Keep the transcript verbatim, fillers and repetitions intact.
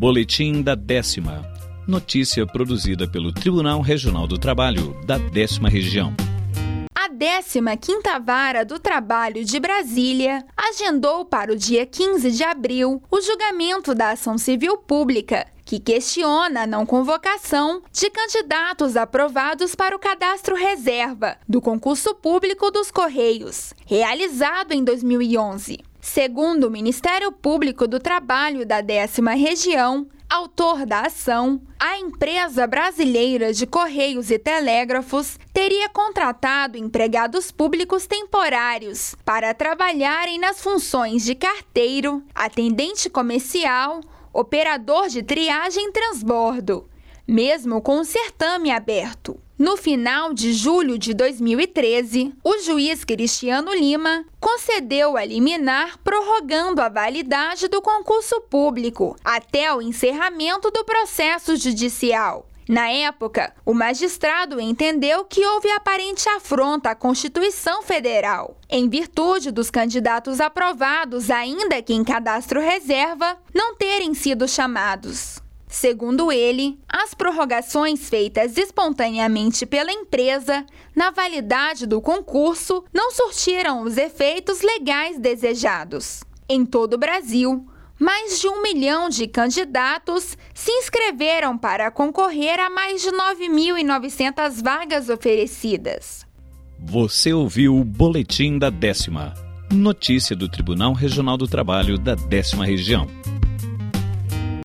Boletim da Décima. Notícia produzida pelo Tribunal Regional do Trabalho da Décima Região. A décima quinta Vara do Trabalho de Brasília agendou para o dia quinze de abril o julgamento da ação civil pública, que questiona a não convocação de candidatos aprovados para o cadastro reserva do concurso público dos Correios, realizado em dois mil e onze. Segundo o Ministério Público do Trabalho da décima Região, autor da ação, a empresa brasileira de Correios e Telégrafos teria contratado empregados públicos temporários para trabalharem nas funções de carteiro, atendente comercial, operador de triagem e transbordo, mesmo com o certame aberto. No final de julho de dois mil e treze, o juiz Cristiano Lima concedeu a liminar prorrogando a validade do concurso público até o encerramento do processo judicial. Na época, o magistrado entendeu que houve aparente afronta à Constituição Federal, em virtude dos candidatos aprovados, ainda que em cadastro reserva, não terem sido chamados. Segundo ele, as prorrogações feitas espontaneamente pela empresa na validade do concurso não surtiram os efeitos legais desejados. Em todo o Brasil, mais de um milhão de candidatos se inscreveram para concorrer a mais de nove mil e novecentas vagas oferecidas. Você ouviu o Boletim da Décima. Notícia do Tribunal Regional do Trabalho da Décima Região.